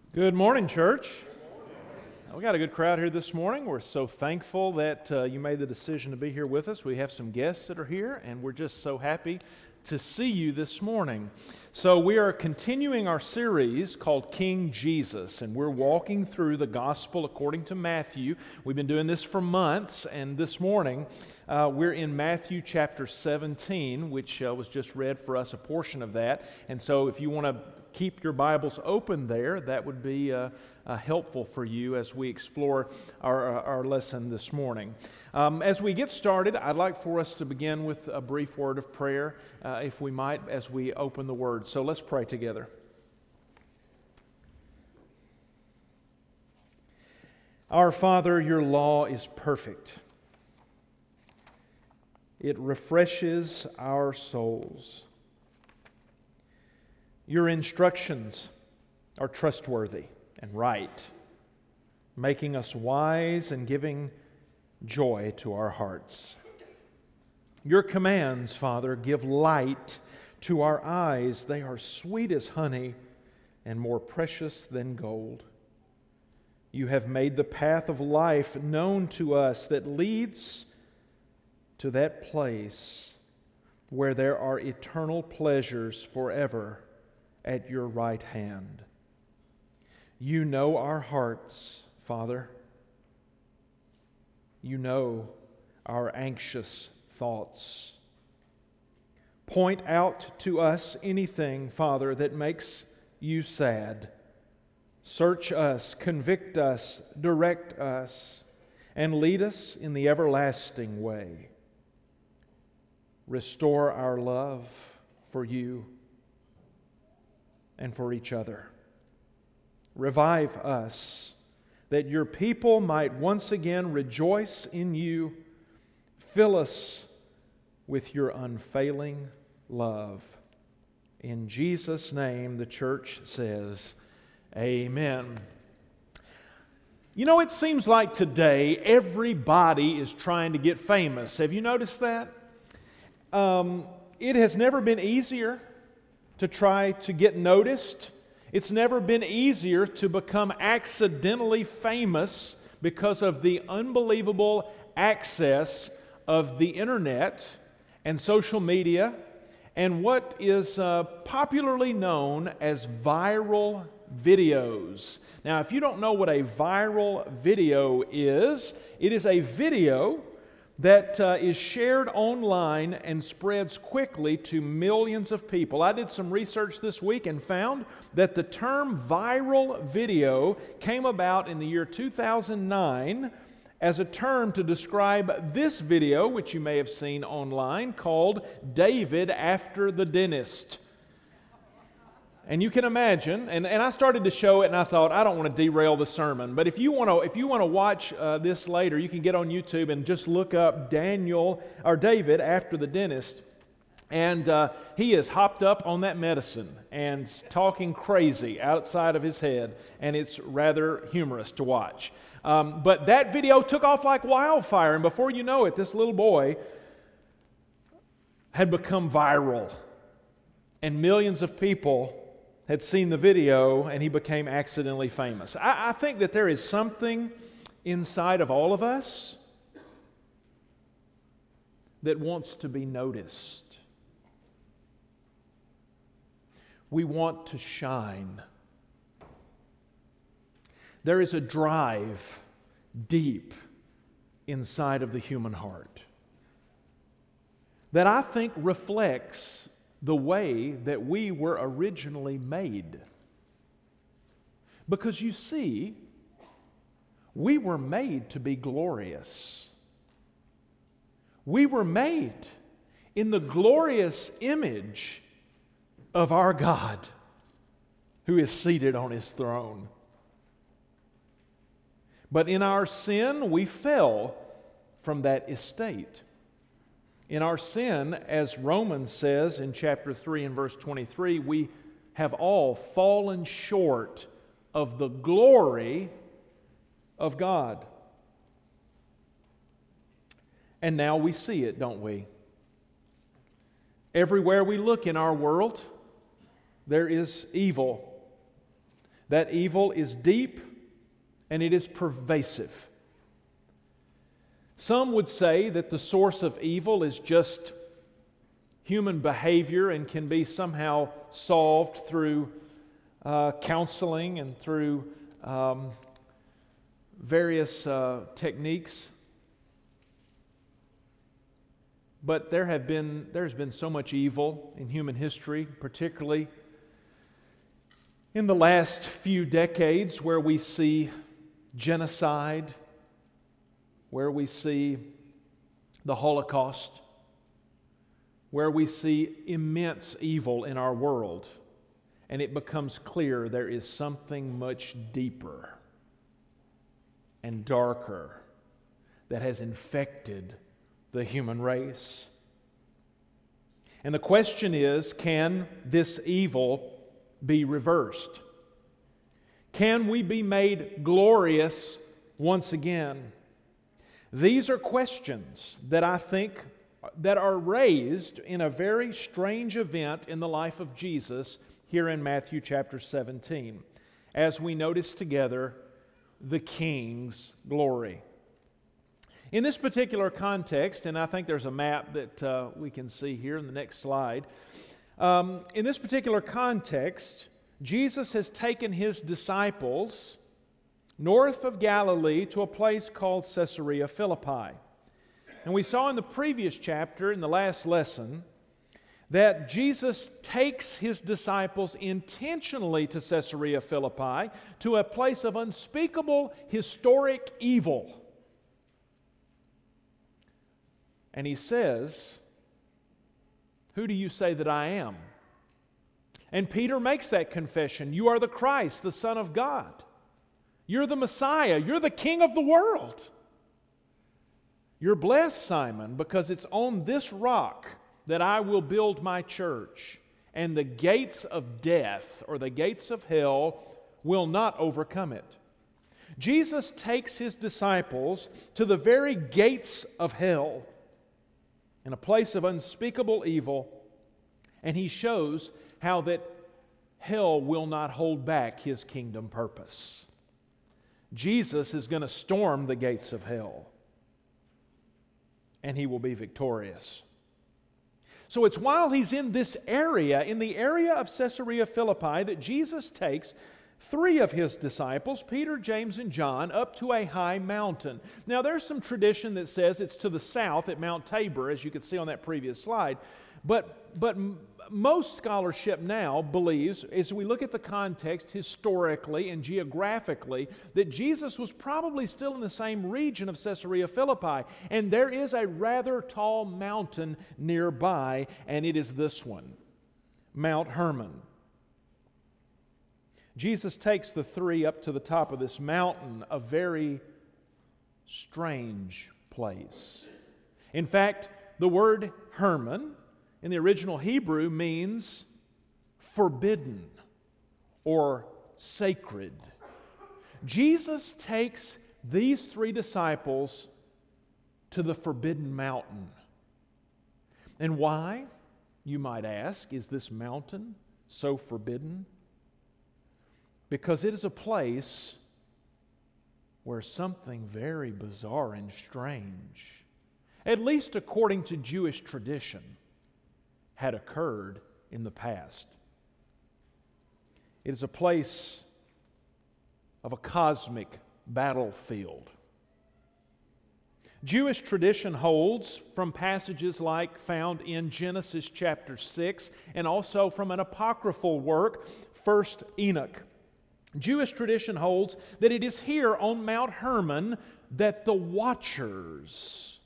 Good morning, church. We got a good crowd here this morning. We're so thankful that you made the decision to be here with us. We have some guests that are here, and we're just so happy to see you this morning. So we are continuing our series called King Jesus, and we're walking through the Gospel according to Matthew. We've been doing this for months, and this morning we're in Matthew chapter 17, which was just read for us, a portion of that. And so if you want to keep your Bibles open there, that would be helpful for you as we explore our lesson this morning. As we get started, I'd like for us to begin with a brief word of prayer, if we might, as we open the Word. So let's pray together. Our Father, your law is perfect. It refreshes our souls. Your instructions are trustworthy and right, making us wise and giving joy to our hearts. Your commands, Father, give light to our eyes. They are sweet as honey and more precious than gold. You have made the path of life known to us that leads to that place where there are eternal pleasures forever at your right hand. You know our hearts, Father. You know our anxious thoughts. Point out to us anything, Father, that makes you sad. Search us, convict us, direct us, and lead us in the everlasting way. Restore our love for you and for each other. Revive us, that your people might once again rejoice in you. Fill us with your unfailing love. In Jesus' name, the church says, Amen. You know, it seems like today everybody is trying to get famous. Have you noticed that? It has never been easier to try to get noticed. It's never been easier to become accidentally famous because of the unbelievable access of the internet and social media and what is popularly known as viral videos. Now, if you don't know what a viral video is, it is a video that is shared online and spreads quickly to millions of people. I did some research this week and found that the term viral video came about in the year 2009 as a term to describe this video, which you may have seen online, called David After the Dentist. And you can imagine, and I started to show it, and I thought, I don't want to derail the sermon, but if you want to watch this later, you can get on YouTube and just look up David After the Dentist, and he is hopped up on that medicine and talking crazy outside of his head, and it's rather humorous to watch. But that video took off like wildfire, and before you know it, this little boy had become viral, and millions of people had seen the video, and he became accidentally famous. I think that there is something inside of all of us that wants to be noticed. We want to shine. There is a drive deep inside of the human heart that I think reflects the way that we were originally made. Because you see, we were made to be glorious. We were made in the glorious image of our God, who is seated on His throne. But in our sin, we fell from that estate. In our sin, as Romans says in chapter 3 and verse 23, we have all fallen short of the glory of God. And now we see it, don't we? Everywhere we look in our world, there is evil. That evil is deep and it is pervasive. Some would say that the source of evil is just human behavior and can be somehow solved through counseling and through various techniques. But there's been so much evil in human history, particularly in the last few decades, where we see genocide, where we see the Holocaust, where we see immense evil in our world, and it becomes clear there is something much deeper and darker that has infected the human race. And the question is, can this evil be reversed? Can we be made glorious once again? These are questions that I think that are raised in a very strange event in the life of Jesus here in Matthew chapter 17, as we notice together the King's glory. In this particular context, and I think there's a map that we can see here in the next slide. In this particular context, Jesus has taken His disciples north of Galilee to a place called Caesarea Philippi. And we saw in the previous chapter, in the last lesson, that Jesus takes His disciples intentionally to Caesarea Philippi, to a place of unspeakable historic evil. And He says, "Who do you say that I am?" And Peter makes that confession. "You are the Christ, the Son of God. You're the Messiah. You're the King of the world. You're blessed, Simon, because it's on this rock that I will build my church, and the gates of death, or the gates of hell, will not overcome it." Jesus takes His disciples to the very gates of hell, in a place of unspeakable evil, and He shows how that hell will not hold back His kingdom purpose. Jesus is going to storm the gates of hell, and He will be victorious. So it's while He's in this area, in the area of Caesarea Philippi, that Jesus takes three of His disciples, Peter, James, and John, up to a high mountain. Now there's some tradition that says it's to the south at Mount Tabor, as you could see on that previous slide. But most scholarship now believes, as we look at the context historically and geographically, that Jesus was probably still in the same region of Caesarea Philippi. And there is a rather tall mountain nearby, and it is this one, Mount Hermon. Jesus takes the three up to the top of this mountain, a very strange place. In fact, the word Hermon in the original Hebrew means forbidden or sacred. Jesus takes these three disciples to the forbidden mountain. And why, you might ask, is this mountain so forbidden? Because it is a place where something very bizarre and strange, at least according to Jewish tradition, had occurred in the past. It is a place of a cosmic battlefield. Jewish tradition holds from passages like found in Genesis chapter 6 and also from an apocryphal work, 1 Enoch. Jewish tradition holds that it is here on Mount Hermon that the Watchers,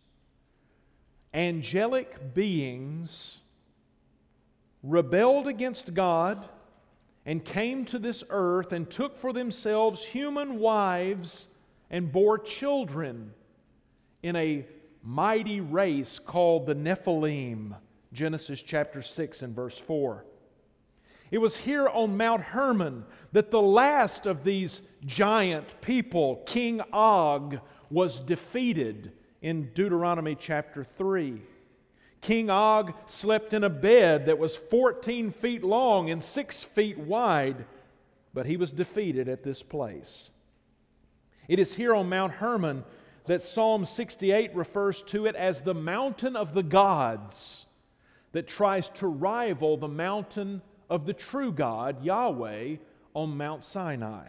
angelic beings, rebelled against God and came to this earth and took for themselves human wives and bore children in a mighty race called the Nephilim, Genesis chapter 6 and verse 4. It was here on Mount Hermon that the last of these giant people, King Og, was defeated in Deuteronomy chapter 3. King Og slept in a bed that was 14 feet long and 6 feet wide. but he was defeated at this place. It is here on Mount Hermon that Psalm 68 refers to it as the mountain of the gods that tries to rival the mountain of the true God, Yahweh, on Mount Sinai.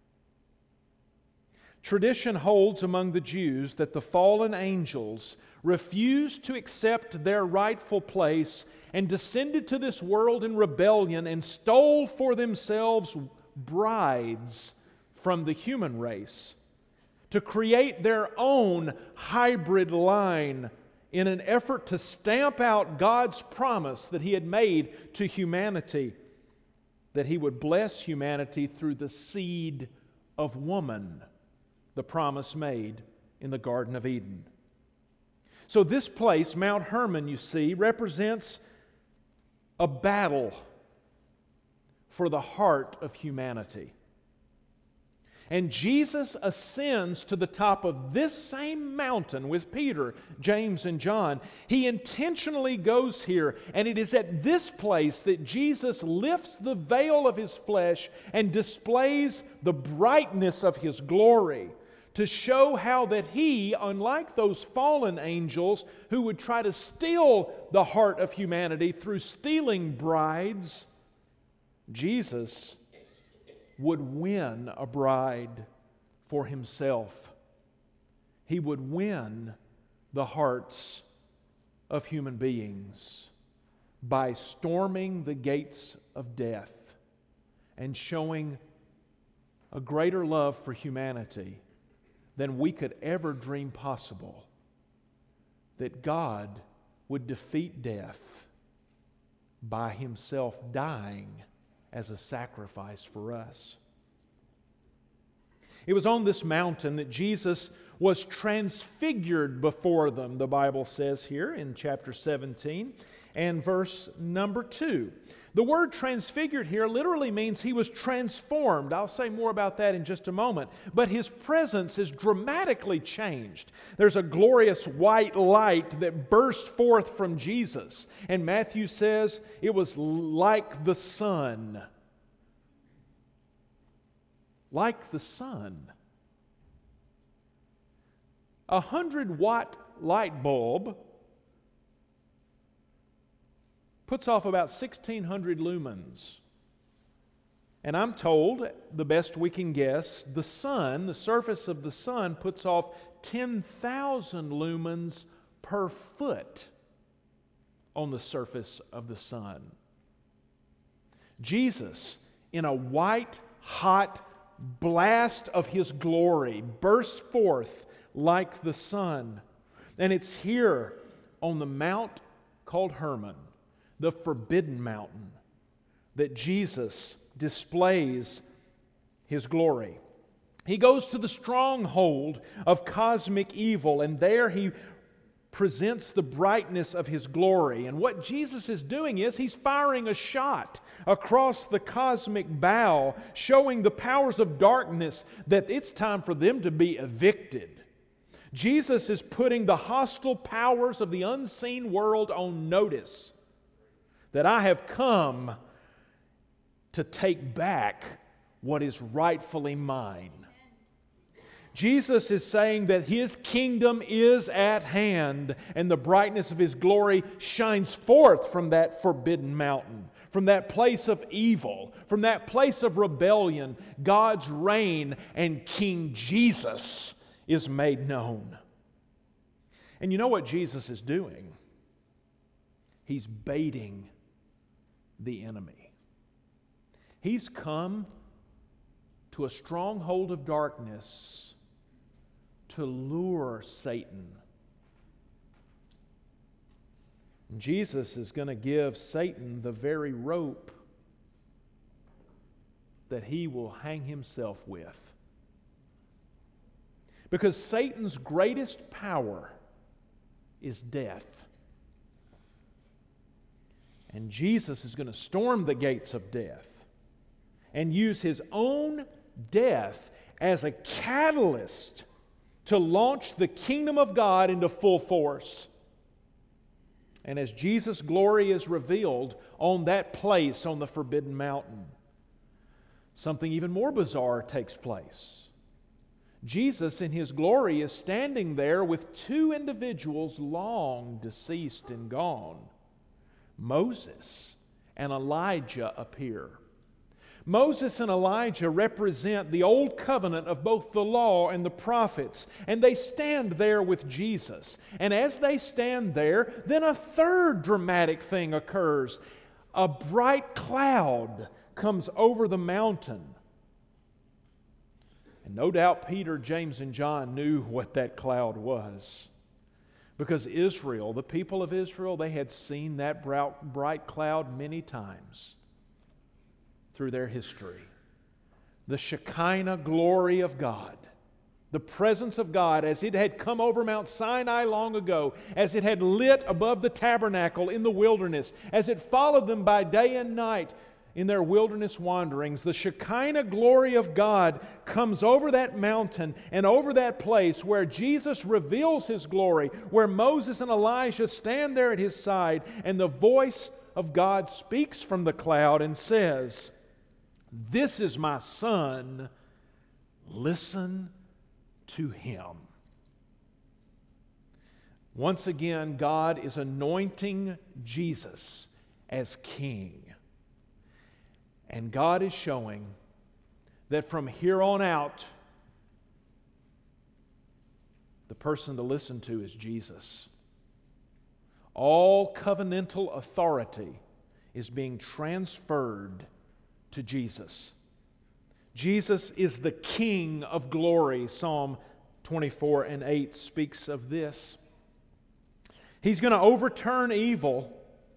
Tradition holds among the Jews that the fallen angels refused to accept their rightful place and descended to this world in rebellion and stole for themselves brides from the human race to create their own hybrid line in an effort to stamp out God's promise that He had made to humanity, that He would bless humanity through the seed of woman, the promise made in the Garden of Eden. So this place, Mount Hermon, you see, represents a battle for the heart of humanity. And Jesus ascends to the top of this same mountain with Peter, James, and John. He intentionally goes here, and it is at this place that Jesus lifts the veil of His flesh and displays the brightness of His glory to show how that He, unlike those fallen angels who would try to steal the heart of humanity through stealing brides, Jesus would win a bride for Himself. He would win the hearts of human beings by storming the gates of death and showing a greater love for humanity than we could ever dream possible, that God would defeat death by Himself dying as a sacrifice for us. It was on this mountain that Jesus was transfigured before them, the Bible says here in chapter 17 and verse number 2. The word transfigured here literally means He was transformed. I'll say more about that in just a moment. But His presence is dramatically changed. There's a glorious white light that burst forth from Jesus. And Matthew says it was like the sun. Like the sun. 100-watt light bulb puts off about 1,600 lumens. And I'm told, the best we can guess, the sun, the surface of the sun, puts off 10,000 lumens per foot on the surface of the sun. Jesus, in a white, hot blast of His glory, burst forth like the sun. And it's here on the mount called Hermon, the forbidden mountain, that Jesus displays His glory. He goes to the stronghold of cosmic evil, and there He presents the brightness of His glory. And what Jesus is doing is He's firing a shot across the cosmic bow, showing the powers of darkness that it's time for them to be evicted. Jesus is putting the hostile powers of the unseen world on notice that I have come to take back what is rightfully mine. Jesus is saying that His kingdom is at hand, and the brightness of His glory shines forth from that forbidden mountain, from that place of evil, from that place of rebellion. God's reign and King Jesus is made known. And you know what Jesus is doing? He's baiting the enemy. He's come to a stronghold of darkness to lure Satan. And Jesus is going to give Satan the very rope that he will hang himself with. Because Satan's greatest power is death. And Jesus is going to storm the gates of death and use His own death as a catalyst to launch the kingdom of God into full force. And as Jesus' glory is revealed on that place on the forbidden mountain, something even more bizarre takes place. Jesus in His glory is standing there with two individuals long deceased and gone. Moses and Elijah appear. Moses and Elijah represent the old covenant of both the law and the prophets, and they stand there with Jesus. And as they stand there, then a third dramatic thing occurs. A bright cloud comes over the mountain. And no doubt Peter, James, and John knew what that cloud was. Because Israel, the people of Israel, they had seen that bright cloud many times through their history. The Shekinah glory of God, the presence of God as it had come over Mount Sinai long ago, as it had lit above the tabernacle in the wilderness, as it followed them by day and night in their wilderness wanderings, the Shekinah glory of God comes over that mountain and over that place where Jesus reveals His glory, where Moses and Elijah stand there at His side, and the voice of God speaks from the cloud and says, "This is my Son, listen to Him." Once again, God is anointing Jesus as King. And God is showing that from here on out, the person to listen to is Jesus. All covenantal authority is being transferred to Jesus. Jesus is the King of glory. Psalm 24:8 speaks of this. He's going to overturn evil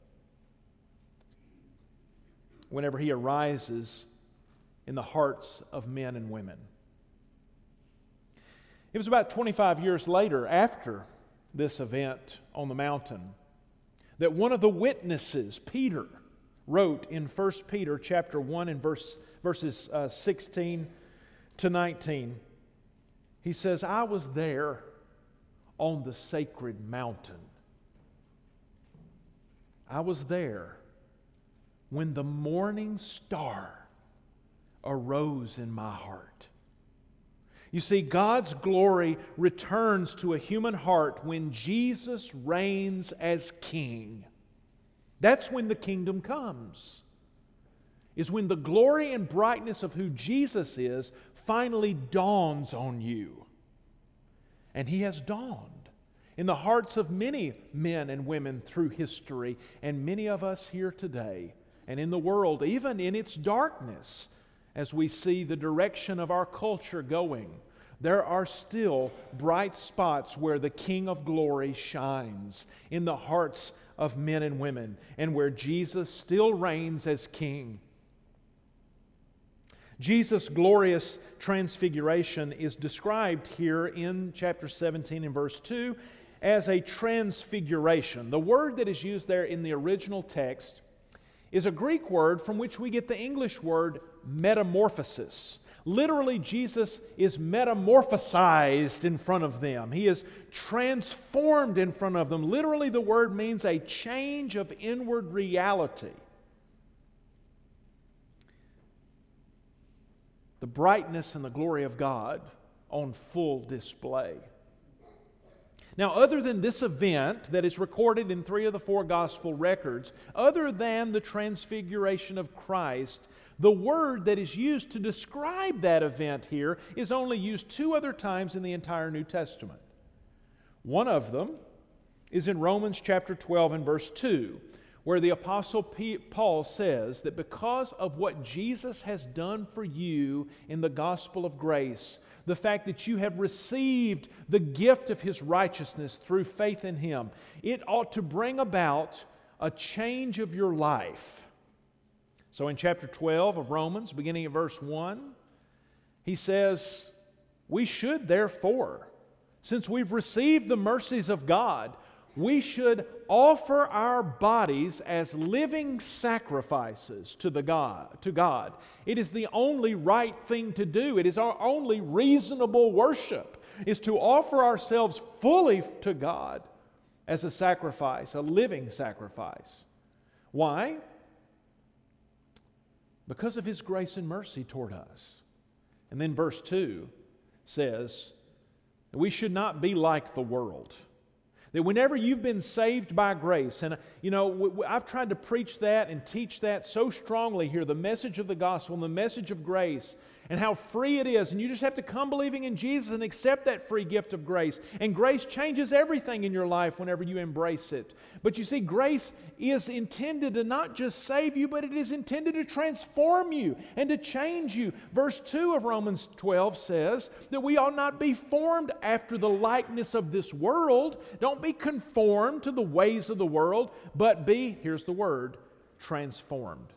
whenever He arises in the hearts of men and women. It was about 25 years later, after this event on the mountain, that one of the witnesses, Peter, wrote in 1 Peter chapter 1 and verses 16 to 19. He says, "I was there on the sacred mountain. I was there when the morning star arose in my heart." You see, God's glory returns to a human heart when Jesus reigns as King. That's when the kingdom comes, is when the glory and brightness of who Jesus is finally dawns on you. And He has dawned in the hearts of many men and women through history, and many of us here today, and in the world, even in its darkness, as we see the direction of our culture going, there are still bright spots where the King of glory shines in the hearts of men and women, and where Jesus still reigns as King. Jesus' glorious transfiguration is described here in chapter 17 and verse 2 as a transfiguration. The word that is used there in the original text is a Greek word from which we get the English word metamorphosis. Literally, Jesus is metamorphosized in front of them. He is transformed in front of them. Literally, the word means a change of inward reality. The brightness and the glory of God on full display. Now, other than this event that is recorded in 3 of the 4 gospel records, other than the transfiguration of Christ, the word that is used to describe that event here is only used 2 other times in the entire New Testament. One of them is in Romans chapter 12 and verse 2, where the Apostle Paul says that because of what Jesus has done for you in the gospel of grace, the fact that you have received the gift of His righteousness through faith in Him, it ought to bring about a change of your life. So in chapter 12 of Romans, beginning at verse 1, he says, "We should therefore, since we've received the mercies of God, we should offer our bodies as living sacrifices to God. It is the only right thing to do. It is our only reasonable worship, is to offer ourselves fully to God as a sacrifice, a living sacrifice." Why? because of His grace and mercy toward us. And then verse 2 says, we should not be like the world. That whenever you've been saved by grace, and I've tried to preach that and teach that so strongly here, the message of the gospel and the message of grace, and how free it is, and you just have to come believing in Jesus and accept that free gift of grace. And grace changes everything in your life whenever you embrace it. But you see, grace is intended to not just save you, but it is intended to transform you and to change you. Verse 2 of Romans 12 says that we ought not be formed after the likeness of this world. Don't be conformed to the ways of the world, but be, here's the word, transformed.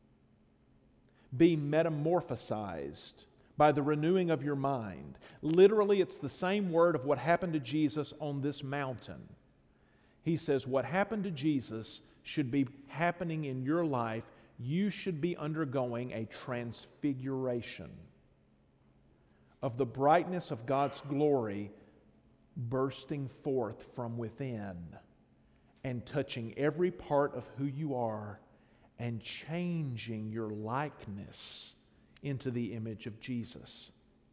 Be metamorphosized by the renewing of your mind. Literally, it's the same word of what happened to Jesus on this mountain. He says what happened to Jesus should be happening in your life. You should be undergoing a transfiguration of the brightness of God's glory bursting forth from within and touching every part of who you are and changing your likeness into the image of Jesus.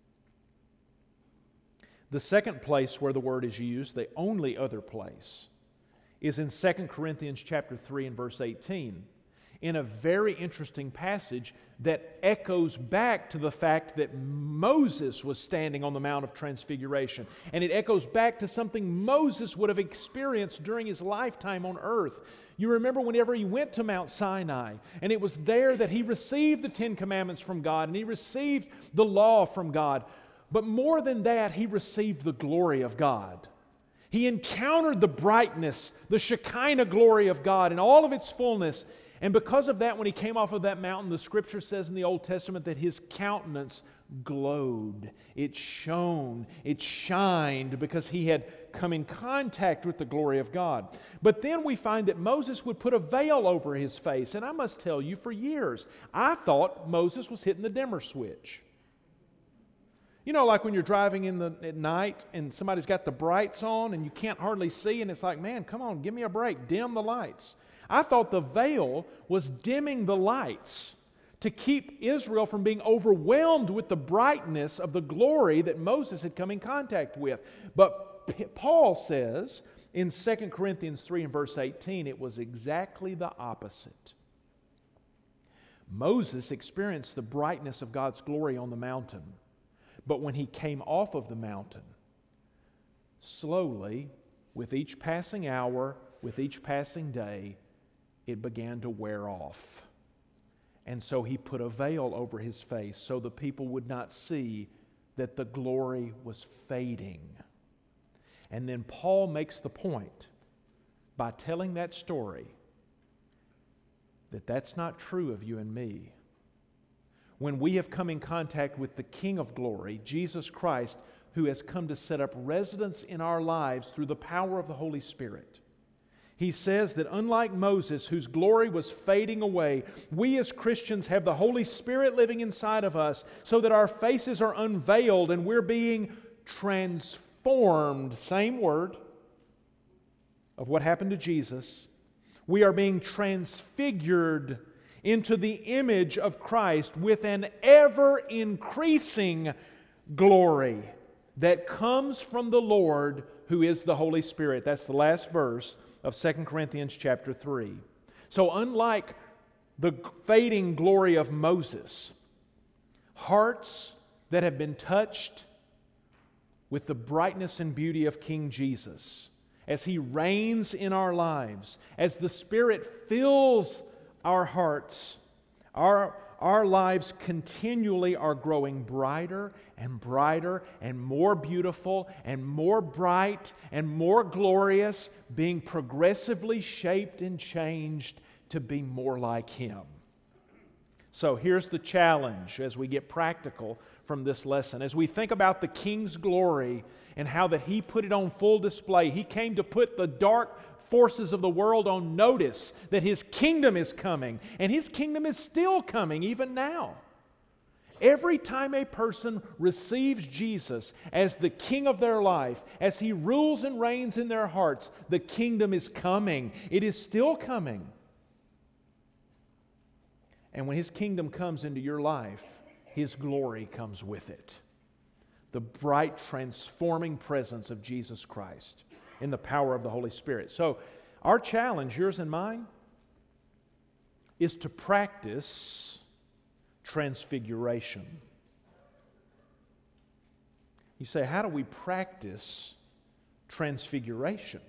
The second place where the word is used, the only other place, is in 2 Corinthians chapter 3 and verse 18, in a very interesting passage that echoes back to the fact that Moses was standing on the Mount of Transfiguration. And it echoes back to something Moses would have experienced during his lifetime on earth. You remember whenever he went to Mount Sinai, and it was there that he received the Ten Commandments from God, and he received the law from God. But more than that, he received the glory of God. He encountered the brightness, the Shekinah glory of God in all of its fullness. And because of that, when he came off of that mountain, the Scripture says in the Old Testament that his countenance glowed. It shone. It shined because he had come in contact with the glory of God. But then we find that Moses would put a veil over his face. And I must tell you, for years, I thought Moses was hitting the dimmer switch. You know, like when you're driving at night and somebody's got the brights on and you can't hardly see, and it's like, man, come on, give me a break, dim the lights. I thought the veil was dimming the lights to keep Israel from being overwhelmed with the brightness of the glory that Moses had come in contact with. But Paul says in 2 Corinthians 3 and verse 18, it was exactly the opposite. Moses experienced the brightness of God's glory on the mountain. But when he came off of the mountain, slowly, with each passing hour, with each passing day, it began to wear off. And so he put a veil over his face so the people would not see that the glory was fading. And then Paul makes the point by telling that story that that's not true of you and me. When we have come in contact with the King of glory, Jesus Christ, who has come to set up residence in our lives through the power of the Holy Spirit, he says that unlike Moses, whose glory was fading away, we as Christians have the Holy Spirit living inside of us so that our faces are unveiled and we're being transformed, same word of what happened to Jesus. We are being transfigured into the image of Christ with an ever-increasing glory that comes from the Lord who is the Holy Spirit. That's the last verse of 2 Corinthians chapter 3. So unlike the fading glory of Moses, hearts that have been touched with the brightness and beauty of King Jesus, as He reigns in our lives, as the Spirit fills our hearts, our lives continually are growing brighter and brighter and more beautiful and more bright and more glorious, being progressively shaped and changed to be more like Him. So here's the challenge as we get practical from this lesson. As we think about the King's glory and how that He put it on full display, He came to put the dark forces of the world on notice that His kingdom is coming, and His kingdom is still coming even now. Every time a person receives Jesus as the King of their life, as He rules and reigns in their hearts, the kingdom is coming. It is still coming. And when His kingdom comes into your life, His glory comes with it. The bright, transforming presence of Jesus Christ in the power of the Holy Spirit. So, our challenge, yours and mine, is to practice transfiguration. You say, how do we practice transfiguration?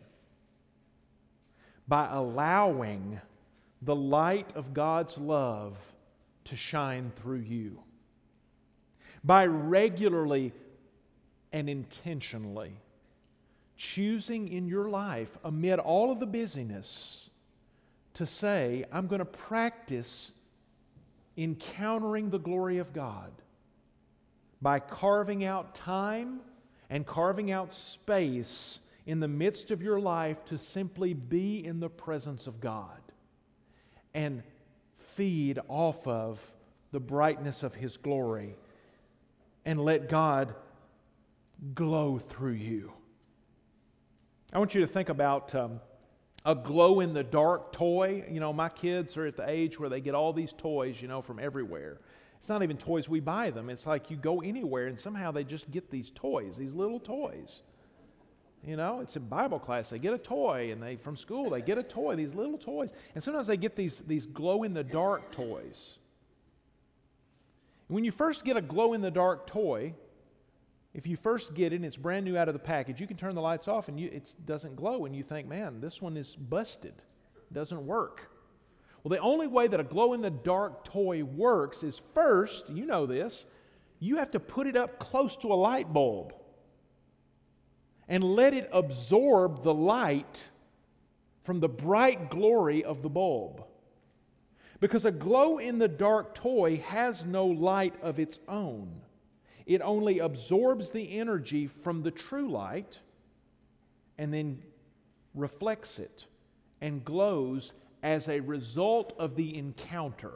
By allowing the light of God's love to shine through you. By regularly and intentionally choosing in your life, amid all of the busyness, to say, I'm going to practice encountering the glory of God by carving out time and carving out space in the midst of your life to simply be in the presence of God and feed off of the brightness of His glory and let God glow through you. I want you to think about a glow-in-the-dark toy. You know, my kids are at the age where they get all these toys, from everywhere. It's not even toys we buy them. It's like you go anywhere and somehow they just get these toys, these little toys. It's in Bible class. They get a toy, and from school they get a toy, these little toys. And sometimes they get these glow-in-the-dark toys. When you first get a glow-in-the-dark toy, if you first get it and it's brand new out of the package, you can turn the lights off and it doesn't glow, and you think, man, this one is busted. It doesn't work. Well, the only way that a glow-in-the-dark toy works is first, you know this, you have to put it up close to a light bulb and let it absorb the light from the bright glory of the bulb. Because a glow-in-the-dark toy has no light of its own. It only absorbs the energy from the true light and then reflects it and glows as a result of the encounter.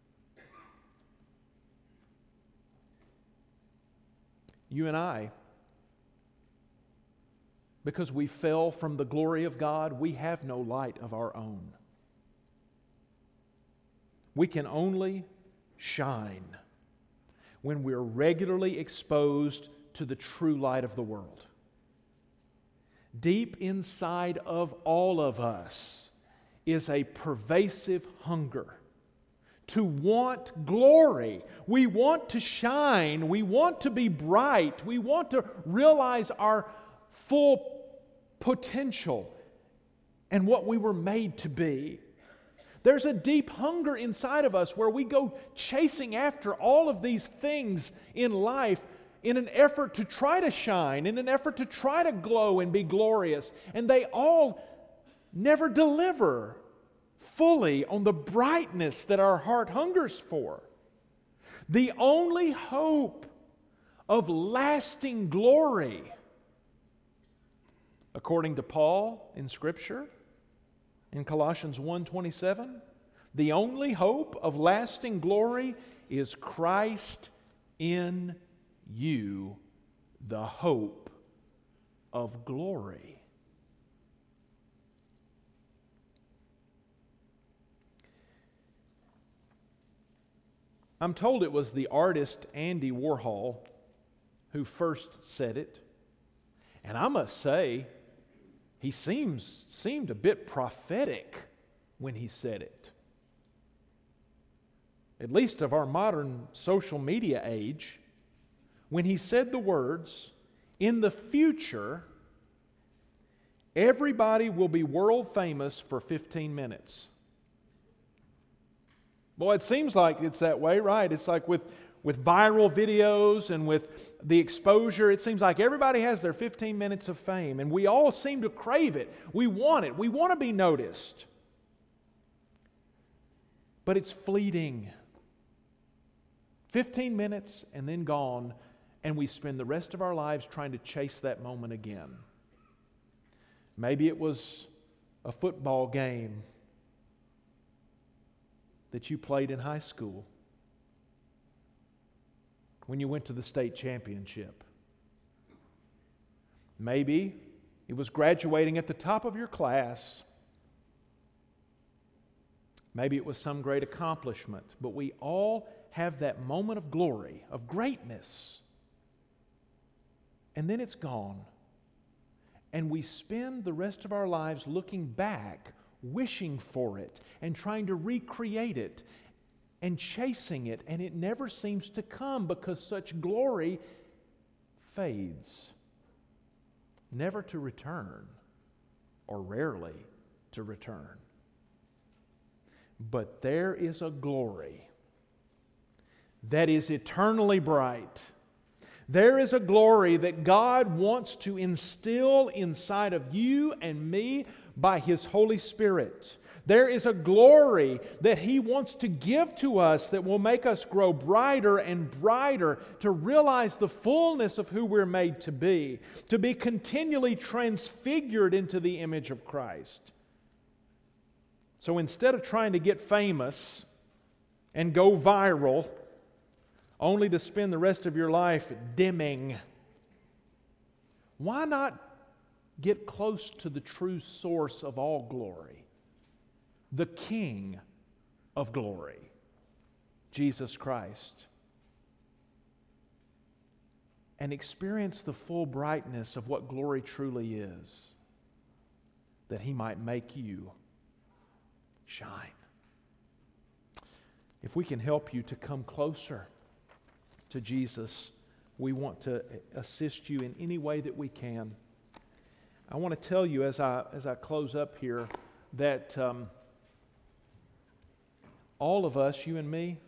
You and I, because we fell from the glory of God, we have no light of our own. We can only shine when we're regularly exposed to the true light of the world. Deep inside of all of us is a pervasive hunger to want glory. We want to shine. We want to be bright. We want to realize our full potential and what we were made to be. There's a deep hunger inside of us where we go chasing after all of these things in life in an effort to try to shine, in an effort to try to glow and be glorious. And they all never deliver fully on the brightness that our heart hungers for. The only hope of lasting glory, according to Paul in Scripture, in Colossians 1:27, the only hope of lasting glory is Christ in you, the hope of glory. I'm told it was the artist Andy Warhol who first said it. And I must say, he seemed a bit prophetic when he said it. At least of our modern social media age, when he said the words, "In the future, everybody will be world famous for 15 minutes." Boy, it seems like it's that way, right? It's like with viral videos and with the exposure, it seems like everybody has their 15 minutes of fame, and we all seem to crave it. We want it. We want to be noticed. But it's fleeting. 15 minutes and then gone, and we spend the rest of our lives trying to chase that moment again. Maybe it was a football game that you played in high school when you went to the state championship. Maybe it was graduating at the top of your class Maybe it was some great accomplishment, but we all have that moment of glory, of greatness. And then it's gone. And we spend the rest of our lives looking back, wishing for it, and trying to recreate it, and chasing it, and it never seems to come because such glory fades, never to return, or rarely to return. But there is a glory that is eternally bright. There is a glory that God wants to instill inside of you and me by His Holy Spirit. There is a glory that He wants to give to us that will make us grow brighter and brighter to realize the fullness of who we're made to be continually transfigured into the image of Christ. So instead of trying to get famous and go viral, only to spend the rest of your life dimming, why not get close to the true source of all glory, the King of glory, Jesus Christ, and experience the full brightness of what glory truly is, that He might make you shine. If we can help you to come closer to Jesus, we want to assist you in any way that we can. I want to tell you as I close up here that all of us, you and me,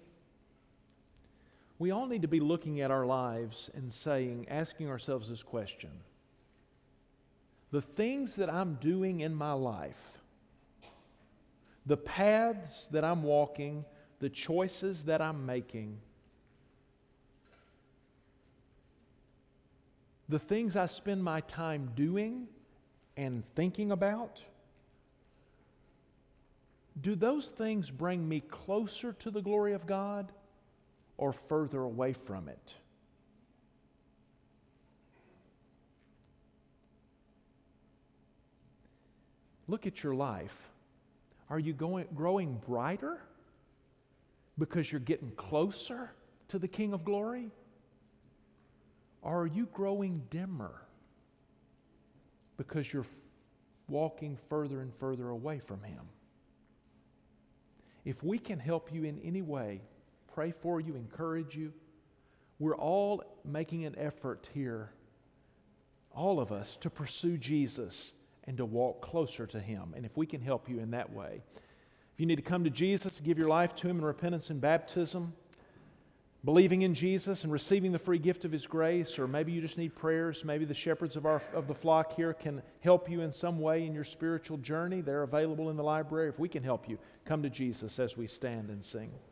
we all need to be looking at our lives and asking ourselves this question: the things that I'm doing in my life, the paths that I'm walking, the choices that I'm making, the things I spend my time doing and thinking about, do those things bring me closer to the glory of God or further away from it? Look at your life. Are you growing brighter because you're getting closer to the King of Glory? Or are you growing dimmer because you're walking further and further away from Him? If we can help you in any way, pray for you, encourage you, we're all making an effort here, all of us, to pursue Jesus and to walk closer to Him. And if we can help you in that way, if you need to come to Jesus, give your life to Him in repentance and baptism, believing in Jesus and receiving the free gift of His grace, or maybe you just need prayers, maybe the shepherds of the flock here can help you in some way in your spiritual journey. They're available in the library. If we can help you, come to Jesus as we stand and sing.